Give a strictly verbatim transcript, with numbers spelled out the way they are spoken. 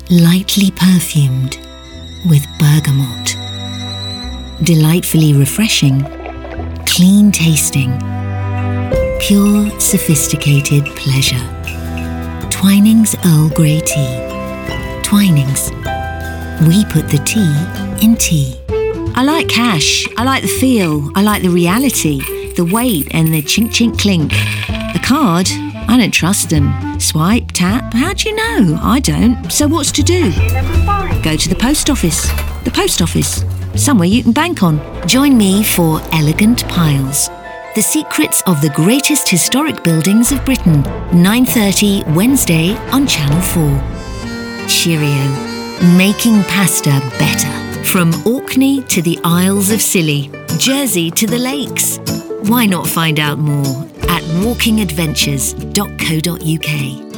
lightly perfumed with bergamot. Delightfully refreshing, clean tasting, pure sophisticated pleasure. Twinings Earl Grey Tea. Twinings. We put the tea in tea. I like cash. I like the feel. I like the reality, the weight and the chink chink clink. The card, I don't trust them. Swipe, tap, how do you know? I don't. So what's to do? Go to the post office. The post office. Somewhere you can bank on. Join me for Elegant Piles. The Secrets of the Greatest Historic Buildings of Britain. nine thirty Wednesday on Channel four. Cheerio. Making pasta better. From Orkney to the Isles of Scilly, Jersey to the lakes. Why not find out more at walking adventures dot co dot uk.